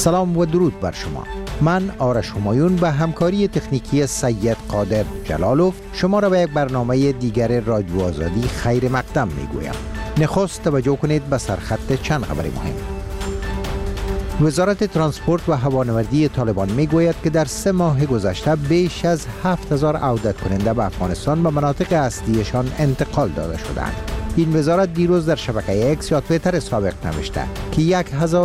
سلام و درود بر شما. من آرش همایون به همکاری تکنیکی سید قادر جلالوف شما را به یک برنامه دیگر رادیو آزادی خیر مقدم میگویم. نخست توجه کنید به سرخط چند خبر مهم. وزارت ترانسپورت و هوانوردی طالبان میگوید که در 3 ماه گذشته بیش از 7000 عودت کننده به افغانستان به مناطق اصلیشان انتقال داده شدند. این وزارت دیروز در شبکه اکس یا توییتر سابق نوشته که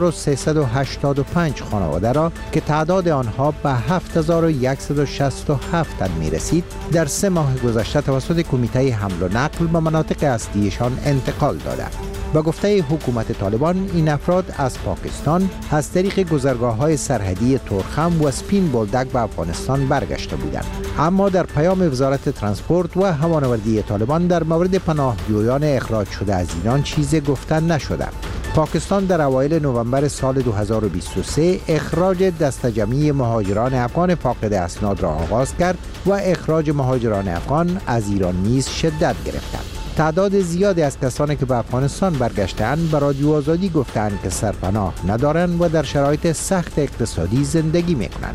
1385 خانواده را که تعداد آنها به 7167 تن می رسید در 3 ماه گذشته توسط کمیته حمل و نقل به مناطق اصلیشان انتقال داده. به گفته حکومت طالبان این افراد از پاکستان از طریق گذرگاه‌های سرحدی تورخم و سپین بولدک به افغانستان برگشته بودند. اما در پیام وزارت ترانسپورت و هوانوردی طالبان در مورد پناهجویان اخراج شده از ایران چیزی گفته نشده. پاکستان در اوایل نوامبر سال 2023 اخراج دسته جمعی مهاجران افغان فاقد اسناد را آغاز کرد و اخراج مهاجران افغان از ایران نیز شدت گرفت. تعداد زیادی از کسانی که به افغانستان برگشتند به رادیو آزادی گفتند که سرپناه ندارند و در شرایط سخت اقتصادی زندگی می‌کنند.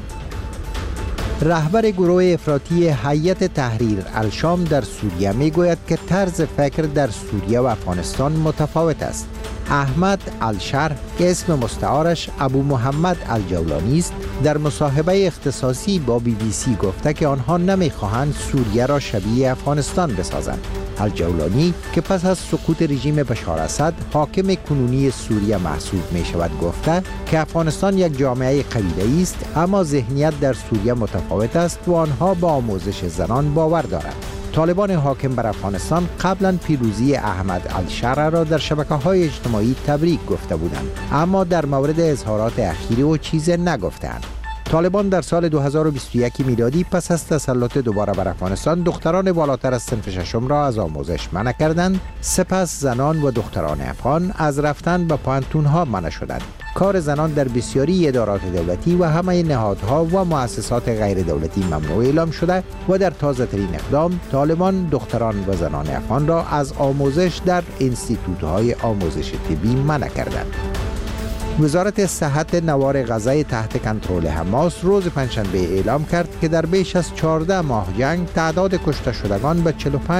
رهبر گروه افراطی هیئت تحریر الشام در سوریه میگوید که طرز فکر در سوریه و افغانستان متفاوت است. احمد الشرح که اسم مستعارش ابو محمد الجولانی است در مصاحبه اختصاصی با BBC گفته که آنها نمیخواهند سوریه را شبیه افغانستان بسازند. الجولانی که پس از سقوط رژیم بشار اسد حاکم کنونی سوریه محسوب می شود گفته که افغانستان یک جامعه قبیله‌ای است اما ذهنیت در سوریه متفاوت است و آنها با آموزش زنان باور دارند. طالبان حاکم بر افغانستان قبلا پیروزی احمد الشرح را در شبکه‌های اجتماعی تبریک گفته بودند اما در مورد اظهارات اخیر او چیزی نگفتند. طالبان در سال 2021 میلادی پس از تسلط دوباره بر افغانستان دختران بالاتر از صنف ششم را از آموزش منع کردند. سپس زنان و دختران افغان از رفتن به پانتون‌ها منع شدند. کار زنان در بسیاری ادارات دولتی و همه نهادها و مؤسسات غیر دولتی ممنوع اعلام شده و در تازه ترین اقدام طالبان دختران و زنان افغان را از آموزش در انستیتوت‌های آموزش طبی منع کردند. وزارت صحت نوار غزه تحت کنترل حماس روز پنجشنبه اعلام کرد که در بیش از 14 ماه جنگ تعداد کشته شدگان به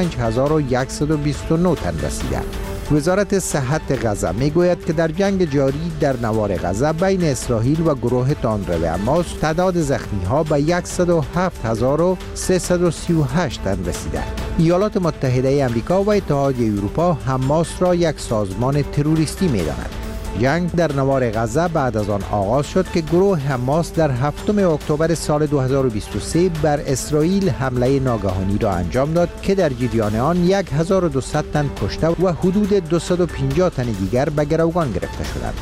45129 تن رسیده. وزارت صحت غزه میگوید که در جنگ جاری در نوار غزه بین اسرائیل و گروه تندرو حماس تعداد زخمی‌ها به 107338 تن رسیده. ایالات متحده آمریکا و اتحادیه اروپا حماس را یک سازمان تروریستی می‌دانند. جنگ در نوار غزه بعد از آن آغاز شد که گروه حماس در 7 اکتبر سال 2023 بر اسرائیل حمله ناگهانی را انجام داد که در جریان آن 1200 تن کشته و حدود 250 تن دیگر به گروگان گرفته شدند.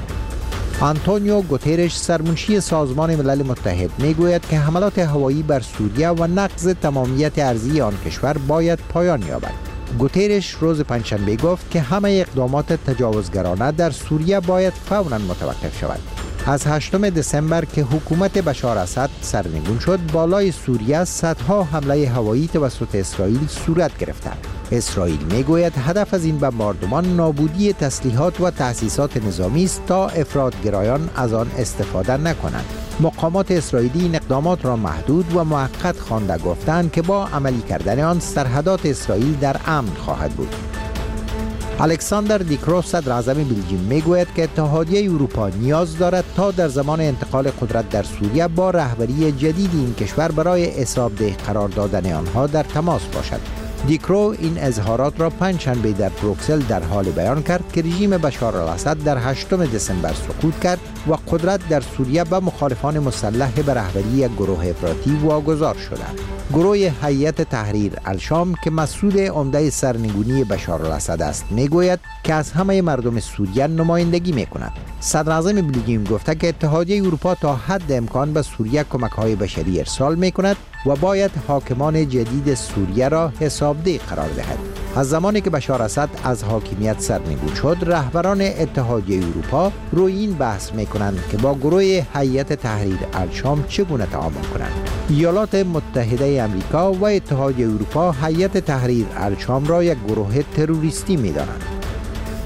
آنتونیو گوترش سرمنشی سازمان ملل متحد میگوید که حملات هوایی بر سوریه و نقض تمامیت ارضی آن کشور باید پایان یابد. گوترش روز پنجشنبه گفت که همه اقدامات تجاوزگرانه در سوریه باید فوراً متوقف شود. از 8 دسامبر که حکومت بشار اسد سرنگون شد، بالای سوریه صدها حمله هوایی توسط اسرائیل صورت گرفته. اسرائیل میگوید هدف از این بمباردمان نابودی تسلیحات و تأسیسات نظامی است تا افراط‌گرایان از آن استفاده نکنند. مقامات اسرائیلی این اقدامات را محدود و موقت خوانده گفتند که با عملی کردن آن سرحدات اسرائیل در امن خواهد بود. الکساندر دیکرو صدر اعظم بلژیم میگوید که اتحادیه اروپا نیاز دارد تا در زمان انتقال قدرت در سوریه با رهبری جدید این کشور برای حسابدهی قرار دادن آنها در تماس باشد. دیکرو این اظهارات را پنجشنبه در بروکسل در حال بیان کرد که رژیم بشار الاسد در 8 دسامبر سقوط کرد و قدرت در سوریه به مخالفان مسلح به رهبری یک گروه افراطی واگذار شده. گروه هیئت تحریر الشام که مسئول عمده سرنگونی بشار الاسد است میگوید که از همه مردم سوریه نمایندگی میکند. صدر اعظم بلژیم گفته که اتحادیه اروپا تا حد امکان به سوریه کمک‌های بشری ارسال میکند و باید حاکمان جدید سوریه را حسابدهی قرار دهد. از زمانی که بشار اسد از حاکمیت سرنگون شد، رهبران اتحادیه اروپا روی این بحث میکنند که با گروه هیئت تحریر الشام چگونه تعامل کنند. ایالات متحده آمریکا و اتحادیه اروپا هیئت تحریر الشام را یک گروه تروریستی میدانند.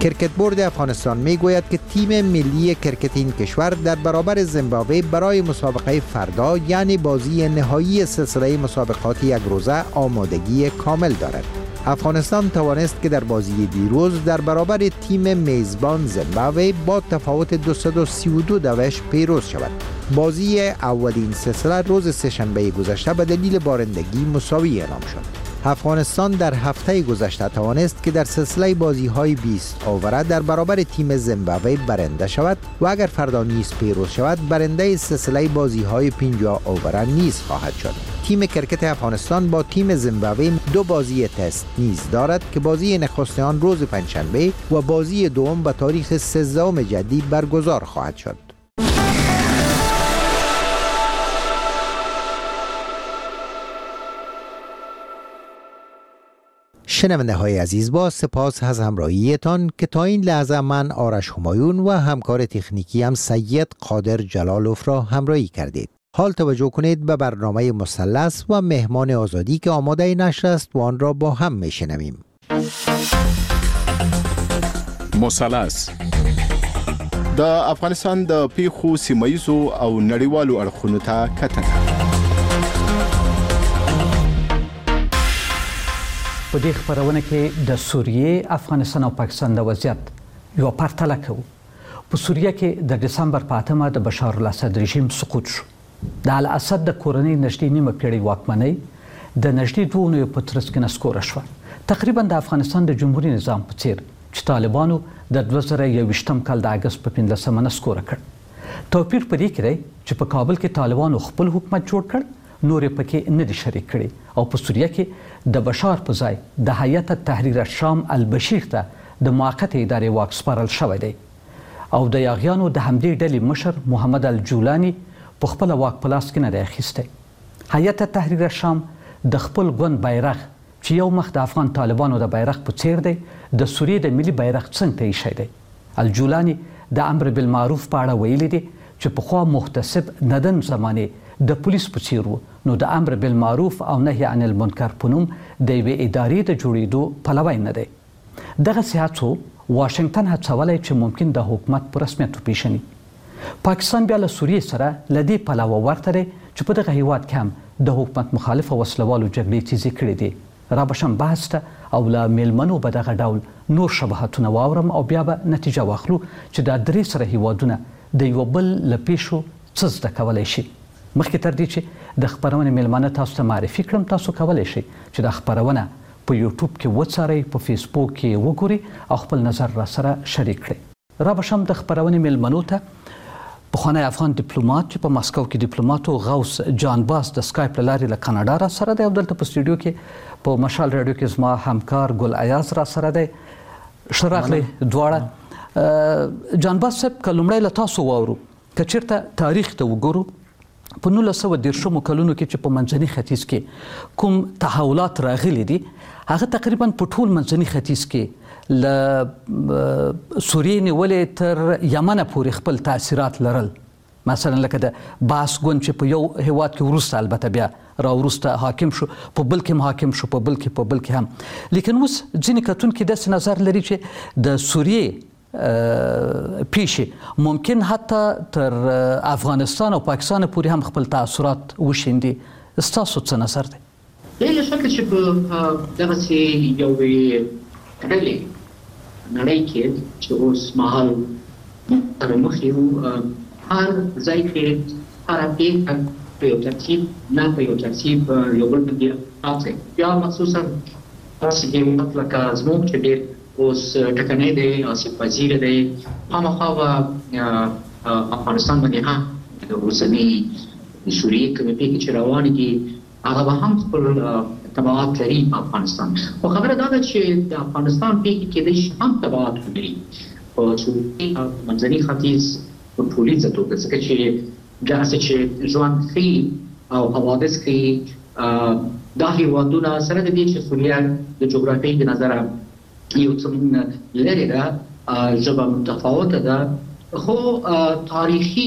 کرکت بورد افغانستان میگوید که تیم ملی کرکت این کشور در برابر زیمبابوه برای مسابقه فردا یعنی بازی نهایی سلسله مسابقات یک روزه آمادگی کامل دارد. افغانستان توانست که در بازی دیروز در برابر تیم میزبان زیمبابوه با تفاوت 232 دوش پیروز شود. بازی اولین سلسله روز سه‌شنبه گذشته به دلیل بارندگی مساوی اعلام شد. افغانستان در هفته گذشته توانست که در سلسله بازی‌های 20 اووره در برابر تیم زیمبابوه برنده شود و اگر فردا نیز پیروز شود برنده سلسله بازی‌های 50 اووره نیز خواهد شد. تیم کرکت افغانستان با تیم زیمبابوه 2 بازی تست نیز دارد که بازی نخست آن روز پنجشنبه و بازی دوم به تاریخ 13 جدی برگزار خواهد شد. شنونده های عزیز، با سپاس از همراهیتان که تا این لحظه من آرش همایون و همکار تکنیکی هم سید قادر جلالوف را همراهی کردید. حال توجه کنید به برنامه مثلث و مهمان آزادی که آماده نشر است و آن را با هم میشنویم. مثلث د افغانستان د پیښو سیمایزو او نړیوالو اړخونو ته کتنه. په دې خبرونه کې د سوریې، افغانستان او پاکستان د وضعیت یو پرتله کوو. په سوریه کې د دسمبر په 8مه د بشار الاسد رژیم سقوط شو. د الاسد د کورنۍ نږدې نیمه پیړۍ واکمنۍ د نږدې 2 اونیو په ترڅ کې نسکوره شوه. تقریبا د افغانستان د جمهوریت نظام په څیر چې طالبانو د 2021 کال د اگست په 15مه نسکوره کړ. توپیر په دې کې دی چې په کابل کې طالبانو خپل حکومت جوړ کړ، نور پکې نه دي شریک کړي او په سوریه کې د بشار په ځای د هیئت تحریر الشام البشیر ته د موقت ادارې واک سپارل شوی دی او د یاغیانو د همدې ډلې مشر محمد الجولانی په خپل واک په لاس کې نه دی اخیستی. هیئت تحریر الشام د خپل ګوند بیرغ چې یو مخ د افغان طالبانو د بیرغ په څیر دی د سوریې د ملي بیرغ څنګ ته ایښی دی. الجولانی د امر بالمعروف په اړه ویلي دي چې پخوا محتسب ندن زمانې د پولیس په څیر و، نو د امر بالمعروف او نهي عن المنکر په نوم د یوې ادارې د جوړېدو پلوی نه دی. دغسې هڅو واشنګټن هڅولی چې ممکن د حکومت په رسمیت وپېژني. پاکستان بیا له سوریې سره له دې پلوه ورته دی چې په دغه هیواد کې هم د حکومت مخالف او وسلوالو جګړې تیزې کړې دي. رابشم بحث ته او له میلمنو به دغه ډول نور شباهتونه واورم او بیا به نتیجه واخلو چې دا درې سره هیوادونه د یو بل له پیښو څه زده کولی شي. مخکې تر دې چې د خپرونې میلمانه تاسو ته معرفي کړم، تاسو کولی شئ چې دا خپرونه په یوټیوب کې وڅارئ، په فیسبوک کې وګورئ او خپل نظر را سره شریک کړئ. رابشم د خپرونې میلمنو ته پخوانی افغان ډیپلوماټ چې په مسکو کې ډیپلوماټ و غوث جان باس د سکایپ له لارې له کاناډا را سره دی او دلته په سټوډیو کې په مشال راډیو کې زما همکار ګل ایاز را سره دی. ښه راغلی دواړه. جان باس صاحب، که لومړی له تاسو واورو که چېرته تاریخ ته وګورو په 1910 کلونو کې چې په منځني ختیځ کې کوم تحولات راغلي دي هغه تقریبا په ټول منځني ختیځ کې له سوریې نیولې تر یمنه پورې خپل تاثیرات لرل. مثلا لکه د باس ګوند چې په یو هیواد کې وروسته البته بیا را وروسته حاکم شو، په بل کې هم حاکم شو، په بل کې هم. لیکن اوس ځینې کتونکي داسې نظر لري چې د سوریې پیښې ممکن حتی تر افغانستان او پاکستان پورې هم خپل تاثیرات وشیندي. ستاسو څه نظر دی؟ بلا شک چې په دغسې یوې ډلې نړۍ کې چې اوس مهال تر مخې وو، هر ځای کې هره پېښه په یو ترتیب نه په یو ترتیب یو بل باندې راځي. بیا مخصوصا داسې هېواد لکه زموږ چې ډېر اوس ټکنی دی، آسیب پذیر دی، خامخا به افغانستان باندې هم د اوسنۍ سوریې کومې پېښې چې روانې دي هغه به هم خپل تبعات لري په افغانستان. خو خبره دا ده چې د افغانستان پېښې کېدای شي هم تبعات ولري په سوریې او منځني ختیځ په ټولیزه توګه، ځکه چې داسې چې ژوند ښیي او حوادث ښیي دا هېوادونه سره د دې چې سوریه د جغرافیې د نظره یو څه لرې ده، ژبه متفاوته ده، خو تاریخي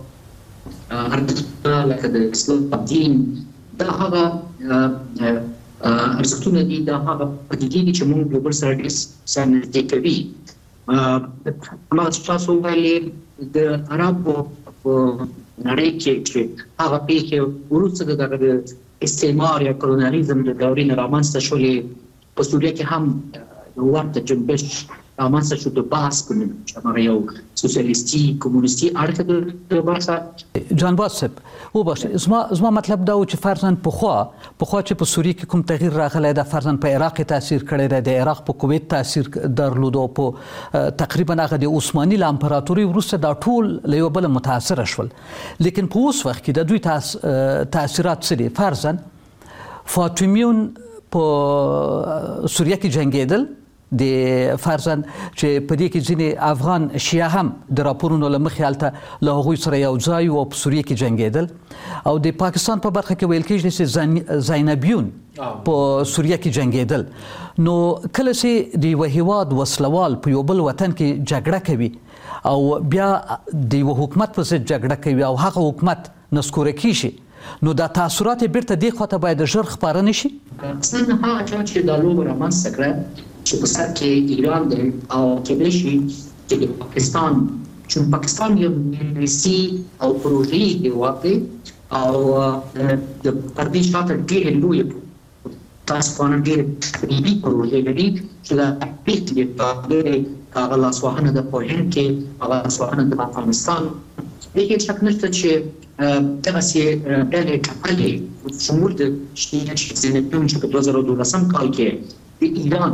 ارزښتونه لکه د اسلام دین دا هغه ارزښتونه دي دا هغه پدیدې دي چې موږ یو بل سره ډېر نږدې کوي. هماغه چې تاسو وویلې د عربو په نړۍ کې چې هغه پېښې وروسته د دغه استعمار یا کولونیالیزم د دورې نه رامنځته شولې په سوریه کې هم ورته جنبش رامنځته شو د بحث په نوم چې هغه یو سوسیالیستي کمونیستي اړخ د بحث. جانباز صاحب وبخښئ زما مطلب دا و چې فرضاً پخوا چې په سوریه کې کوم تغییر راغلی دا فرضاً په عراق کې تاثیر کړی دی د عراق په کویت تاثیر درلود او په تقریبا هغه د عثماني له امپراتورۍ وروسته دا ټول له یو بله متاثره شول. لیکن په اوس وخت کې د دوی تاثیرات څه دي؟ فرضاً فاطمیون په سوریه کې جنګېدل د فرضاً چې په دې کې ځینې افغان شیعه هم د راپورونو له مخې هلته له هغوی سره یو ځای او په سوریه کې جنګېدل او د پاکستان په برخه کې ویل کېږي چې زینبیون په سوریه کې جنګېدل. نو کله چې د یوه هیواد وسلوال په یو بل وطن کې جګړه کوي او بیا د یوه حکومت په ضد جګړه کوي او هغه حکومت نسکوره کیږي نو دا تاثیرات بیرته دې خواته باید ژر خپاره نه شي؟ څنګه هغه چا چې دا لوبه رامنځته کړه چې په سر کې ایران دی او کېدای شي چې د پاکستان چون پاکستان یو انګلیسي او پروژې هېواد دی او د پردې شاته ډېرې لویې تاسو ډېرې قریبي پروژې لري چې دا پیټ دی هغه لاسوهنه د په هند کې هغه لاسوهنه د افغانستان هیڅ شک نشته چې دغسې ډلې ټاکلې شمول د زینبیون چې په 2012 کال کې د ایران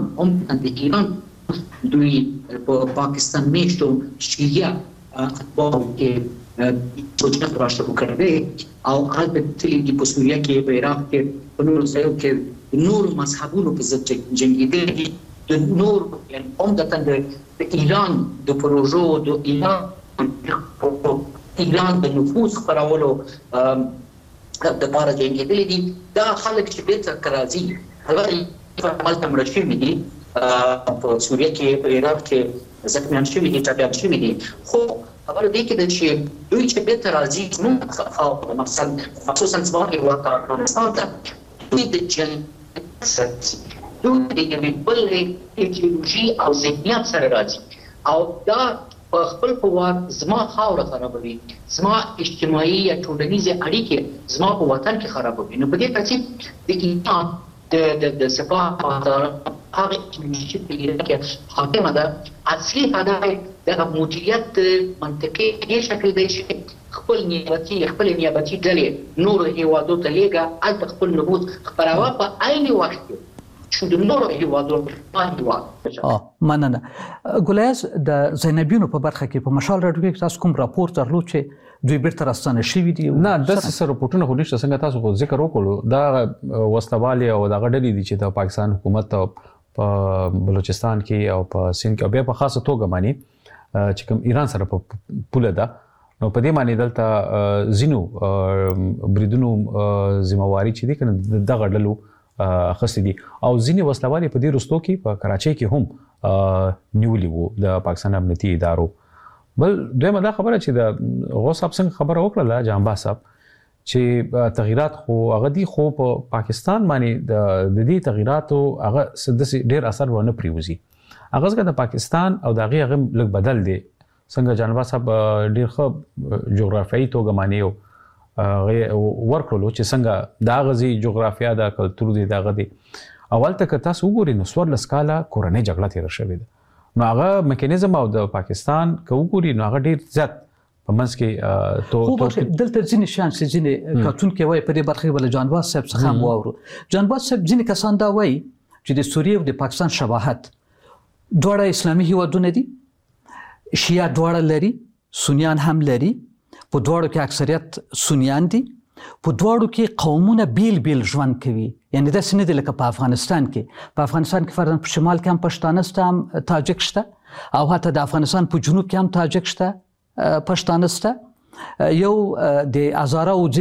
دوی په پاکستان میشتو شیعه اتباعو کې توجه راشد کړی او البته په سوریه کې په عراق کې په نورو ځایو کې نورو مذهبونو په ضد جنګېدل دي د نورو یعنې عمدتاً د ایران د پروژو د ایران د نفوذ خپرولو دپاره جنګېدلي دي. دا خلک چې بیرته راځي هغه هلته مړه شوي دي په سوریه کې په عراق کې زخمیان شوي دي ټپیان شوي دي خو خبره دې کې ده چې دوی چې بیرته راځي خصوصا زما هېواد ته افغانستان ته دوی د جنګ دوی د یوې بلې ایډیولوژي او ذهنیت سره راځي او دا په خپل په وار زما خاوره خرابوي زما اجتماعي یا ټولنیزې اړیکې زما په وطن کې خرابوي. نو په دې ترتیب د ایران د سپاه هغه چې په ایران کې حاکمه ده اصلي هدف دغه مدیریت منطقي دې شکل دی چې خپل نیابتي ډلې نورو هېوادو ته لېږه هلته خپل نفوذ خپروه په عین وخت کې مننه. ګلیاز د زینبیونو په برخه کې په مشال راډیو کې تاسو کوم راپور درلود چې دوی بیرته راستانه شوي دي؟ نه داسې راپورټونه خو نشته. څنګه تاسو خو ذکر وکړو دا وسلوالې او دغه ډلې دي چې د پاکستان حکومت په بلوچستان کې او په سند کې او بیا په خاصه توګه باندې چې کوم ایران سره په پوله ده نو په دې باندې دلته ځینو بریدونو ذمہواري چې دي کنه دغه ډلو اخستې دي او ځینې وسلوالې په دې وروستو کې په کراچۍ کې هم نیولي وو د پاکستان امنیتي ادارو. بل دویمه دا خبره چې د غوث صاحب څنګه خبره وکړله جانباز صاحب چې تغییرات خو هغه دي خو په پاکستان باندې د دې تغییراتو هغه داسې ډېر اثر ونه پرېوځي. هغه ځکه د پاکستان او د هغې لږ بدل دی. څنګه جانباز صاحب ډېر ښه جغرافیایي توګه باندې ورکړلو چې څنګه دا غزي جغرافیا دا کلتور دی دا غدي اول ته که تاسو وګورئ نو 14 کاله کورنۍ جګړه تیر شوې ده نو هغه میکانیزم او د پاکستان که وګورئ نو هغه ډیر زیات په منځ کې دلته ځینې شیان چې ځینې کارتونکي وایي په دې برخه کې بل جانباز صاحب څخه هم واورو. جانباز صاحب ځینې کسان دا وایي چې د سوریه او د پاکستان شباهت دواړه اسلامي هیوادونه دي شیعه دواړه لري سنیان هم لري په دواړو کې اکثریت سنیان دي په دواړو کې قومونه بیل ژوند کوي یعنی داسې نه دي لکه په افغانستان کې فرضاً په شمال کې هم پښتانه شته هم تاجک شته او حتی د افغانستان په جنوب کې هم تاجک شته پښتانه شته یو د هزاره